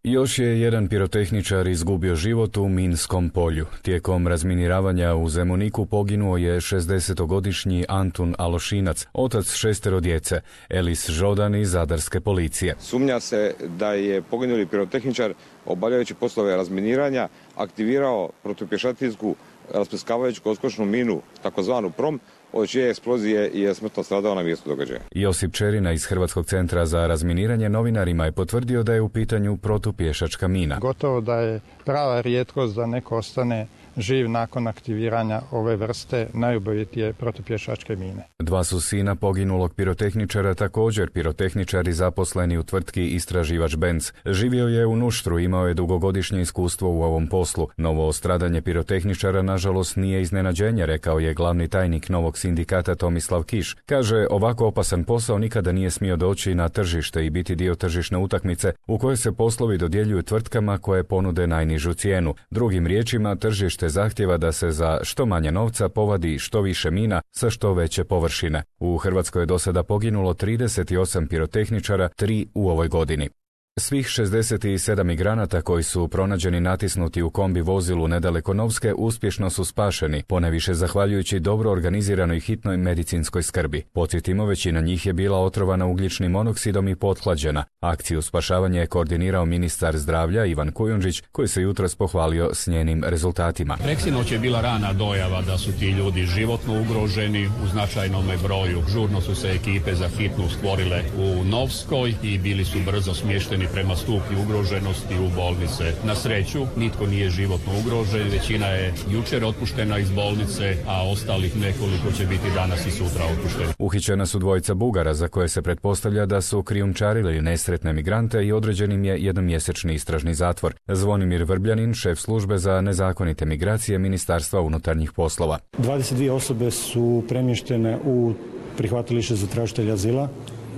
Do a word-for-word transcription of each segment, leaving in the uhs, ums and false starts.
Još je jedan pirotehničar izgubio život u Minskom polju. Tijekom razminiravanja u Zemuniku poginuo je šezdesetogodišnji Antun Alošinac, otac šestero djece, Elis Žodan iz Zadarske policije. Sumnja se da je poginuli pirotehničar obavljajući poslove razminiranja aktivirao protupješačku rasprskavajuću odskočnu minu, takozvanu prom, od čije eksplozije je smrtno stradao na mjestu događaja. Josip Čerina iz Hrvatskog centra za razminiranje novinarima je potvrdio da je u pitanju protupješačka mina. Gotovo da je prava rijetkost da neko ostane živ nakon aktiviranja ove vrste najubojitije protupješačke mine. Dva su sina poginulog pirotehničara, također pirotehničari zaposleni u tvrtki Istraživač Benz. Živio je u Nuštru, imao je dugogodišnje iskustvo u ovom poslu. Novo stradanje pirotehničara nažalost nije iznenađenje, rekao je glavni tajnik Novog sindikata Tomislav Kiš. Kaže, ovako opasan posao nikada nije smio doći na tržište i biti dio tržišne utakmice u kojoj se poslovi dodjeljuju tvrtkama koje ponude najnižu cijenu. Drugim riječima, tržište zahtjeva da se za što manje novca povadi što više mina sa što veće površine. U Hrvatskoj je do sada poginulo trideset osam pirotehničara, tri u ovoj godini. Svih šezdeset sedam migranata koji su pronađeni natisnuti u kombi vozilu nedaleko Novske uspješno su spašeni, ponajviše zahvaljujući dobro organiziranoj hitnoj medicinskoj skrbi. Podsjetimo, većina njih je bila otrovana ugljičnim monoksidom i pothlađena. Akciju spašavanja je koordinirao ministar zdravlja Ivan Kujundžić, koji se jutros pohvalio s njenim rezultatima. Preksinoć je bila rana dojava da su ti ljudi životno ugroženi u značajnom broju. Žurno su se ekipe za hitnu stvorile u Novskoj i bili su brzo smješteni prema stupnju ugroženosti u bolnice. Na sreću, nitko nije životno ugrožen, većina je jučer otpuštena iz bolnice, a ostalih nekoliko će biti danas i sutra otpušteni. Uhićena su dvojica Bugara za koje se pretpostavlja da su krijumčarili nesretne migrante i određenim je jednomjesečni istražni zatvor. Zvonimir Vrbljanin, šef službe za nezakonite migracije Ministarstva unutarnjih poslova. dvadeset dvije osobe su premještene u prihvatilište za tražitelja azila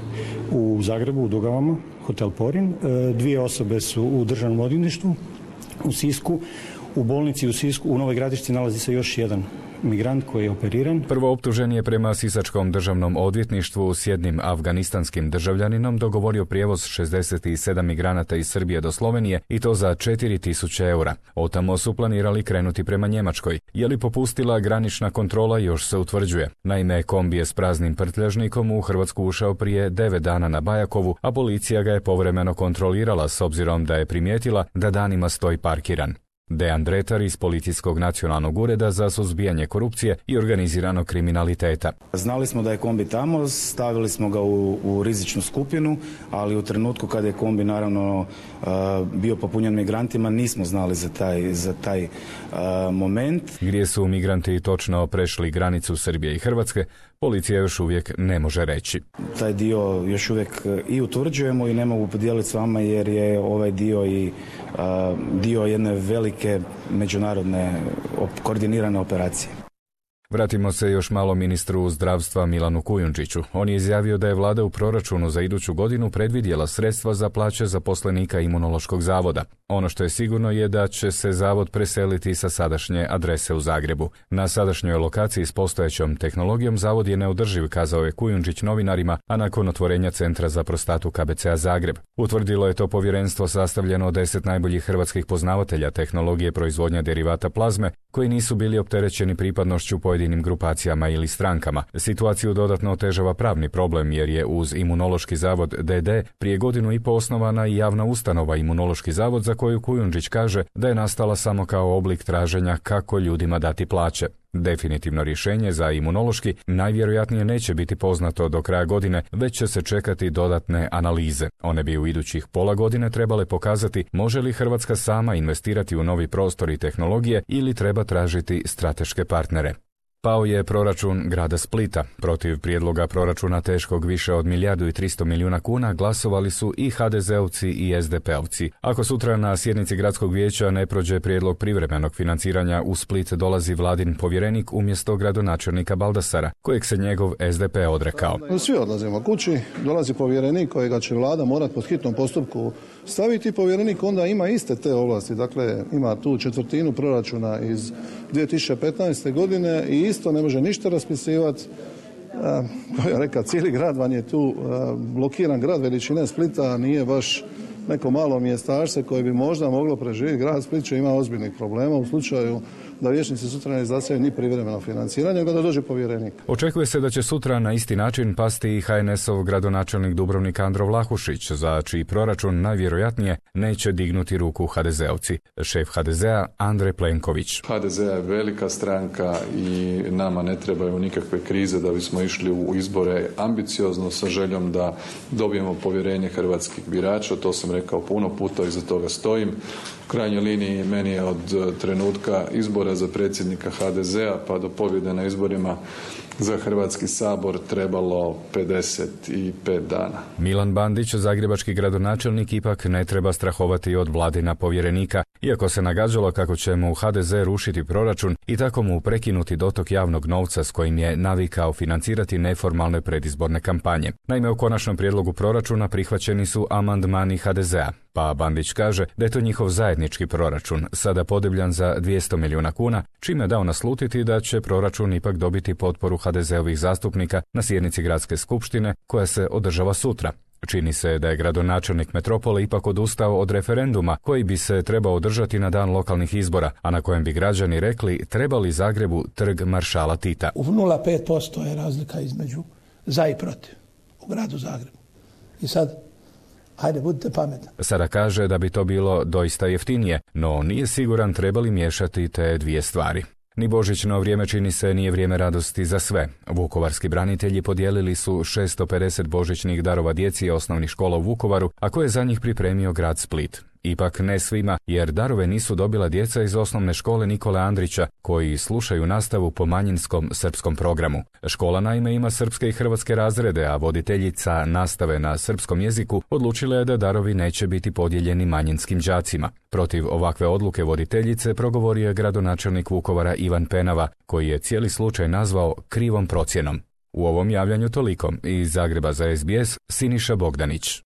u Zagrebu, u Dugavama, hotel Porin. Dvije osobe su u državnom odvjetništvu u Sisku. U bolnici u Sisku u Novoj Gradišci nalazi se još jedan migrant koji je operiran. Prvo optužen je prema Sisačkom državnom odvjetništvu s jednim afganistanskim državljaninom dogovorio prijevoz šezdeset sedam migranata iz Srbije do Slovenije i to za četiri tisuće eura. Otamo su planirali krenuti prema Njemačkoj. Je li popustila granična kontrola još se utvrđuje. Naime, kombi je s praznim prtljažnikom u Hrvatsku ušao prije devet dana na Bajakovu, a policija ga je povremeno kontrolirala s obzirom da je primijetila da danima stoji parkiran. Dejan Dretar iz Policijskog nacionalnog ureda za suzbijanje korupcije i organiziranog kriminaliteta. Znali smo da je kombi tamo, stavili smo ga u, u rizičnu skupinu, ali u trenutku kada je kombi naravno uh, bio popunjen migrantima nismo znali za taj, za taj uh, moment. Gdje su migranti točno prešli granicu Srbije i Hrvatske, policija još uvijek ne može reći. Taj dio još uvijek i utvrđujemo i ne mogu podijeliti s vama jer je ovaj dio i uh, dio jedne velike međunarodne op- koordinirane operacije. Vratimo se još malo ministru zdravstva Milanu Kujundžiću. On je izjavio da je vlada u proračunu za iduću godinu predvidjela sredstva za plaće zaposlenika Imunološkog zavoda. Ono što je sigurno je da će se zavod preseliti sa sadašnje adrese u Zagrebu. Na sadašnjoj lokaciji s postojećom tehnologijom zavod je neodrživ, kazao je Kujundžić novinarima, a nakon otvorenja Centra za prostatu K B C-a Zagreb. Utvrdilo je to povjerenstvo sastavljeno od deset najboljih hrvatskih poznavatelja tehnologije proizvodnja derivata plazme, koji nisu bili opterećeni pripadnošću pojedinim grupacijama ili strankama. Situaciju dodatno otežava pravni problem jer je uz Imunološki zavod D D prije godinu i po osnovana i javna ustanova Imunološki zavod za koju Kujundžić kaže da je nastala samo kao oblik traženja kako ljudima dati plaće. Definitivno rješenje za Imunološki najvjerojatnije neće biti poznato do kraja godine, već će se čekati dodatne analize. One bi u idućih pola godine trebale pokazati može li Hrvatska sama investirati u novi prostor i tehnologije ili treba tražiti strateške partnere. Pao je proračun grada Splita. Protiv prijedloga proračuna teškog više od milijardu i tristo milijuna kuna glasovali su i ha de zeovci i es de peovci. Ako sutra na sjednici gradskog vijeća ne prođe prijedlog privremenog financiranja, u Split dolazi vladin povjerenik umjesto gradonačelnika Baldasara, kojeg se njegov es de pe odrekao. Svi odlazimo kući, dolazi povjerenik kojega će vlada morati pod hitnom postupku staviti. Povjerenik onda ima iste te ovlasti, dakle ima tu četvrtinu proračuna iz dvije tisuće petnaeste. godine i isto ne može ništa raspisivati. Kao ja rekao, cijeli grad vam je tu blokiran, grad veličine Splita nije baš neko malo mjestašce koje bi možda moglo preživjeti. Grad Split će ima ozbiljnih problema u slučaju da vijećnici sutra ne izglasaju ni privremeno financiranje, nego da dođe povjerenik. Očekuje se da će sutra na isti način pasti i H N S-ov gradonačelnik Dubrovnika Andro Vlahušić, za čiji proračun najvjerojatnije neće dignuti ruku ha de zeovci. Šef ha de zea Andrej Plenković. ha de zea je velika stranka i nama ne trebaju nikakve krize da bismo išli u izbore ambiciozno sa željom da dobijemo povjerenje hrvatskih birača. To sam rekao puno puta i za toga stojim. U krajnjoj liniji meni je od trenutka izbora za predsjednika ha de zea pa do pobjede na izborima za Hrvatski sabor trebalo pedeset pet dana. Milan Bandić, zagrebački gradonačelnik, ipak ne treba strahovati od vladina povjerenika, iako se nagađalo kako će mu ha de ze rušiti proračun i tako mu prekinuti dotok javnog novca s kojim je navikao financirati neformalne predizborne kampanje. Naime, u konačnom prijedlogu proračuna prihvaćeni su amandmani ha de zea, pa Bandić kaže da je to njihov zajednički proračun, sada podebljan za dvjesto milijuna kuna, čime je dao naslutiti da će proračun ipak dobiti potporu ha de zeovih zastupnika na sjednici gradske skupštine koja se održava sutra. Čini se da je gradonačelnik metropole ipak odustao od referenduma koji bi se trebao održati na dan lokalnih izbora, a na kojem bi građani rekli treba li Zagrebu trg maršala Tita. U nula zarez pet posto je razlika između za i protiv u gradu Zagrebu. I sad, hajde, budite pametni. Sada kaže da bi to bilo doista jeftinije, no nije siguran treba li miješati te dvije stvari. Ni božićno vrijeme, čini se, nije vrijeme radosti za sve. Vukovarski branitelji podijelili su šesto pedeset božićnih darova djeci osnovnih škola u Vukovaru, a koje je za njih pripremio grad Split. Ipak ne svima, jer darove nisu dobila djeca iz osnovne škole Nikole Andrića, koji slušaju nastavu po manjinskom srpskom programu. Škola naime ima srpske i hrvatske razrede, a voditeljica nastave na srpskom jeziku odlučila je da darovi neće biti podijeljeni manjinskim đacima. Protiv ovakve odluke voditeljice progovorio je gradonačelnik Vukovara Ivan Penava, koji je cijeli slučaj nazvao krivom procjenom. U ovom javljanju toliko. Iz Zagreba za es be es, Siniša Bogdanić.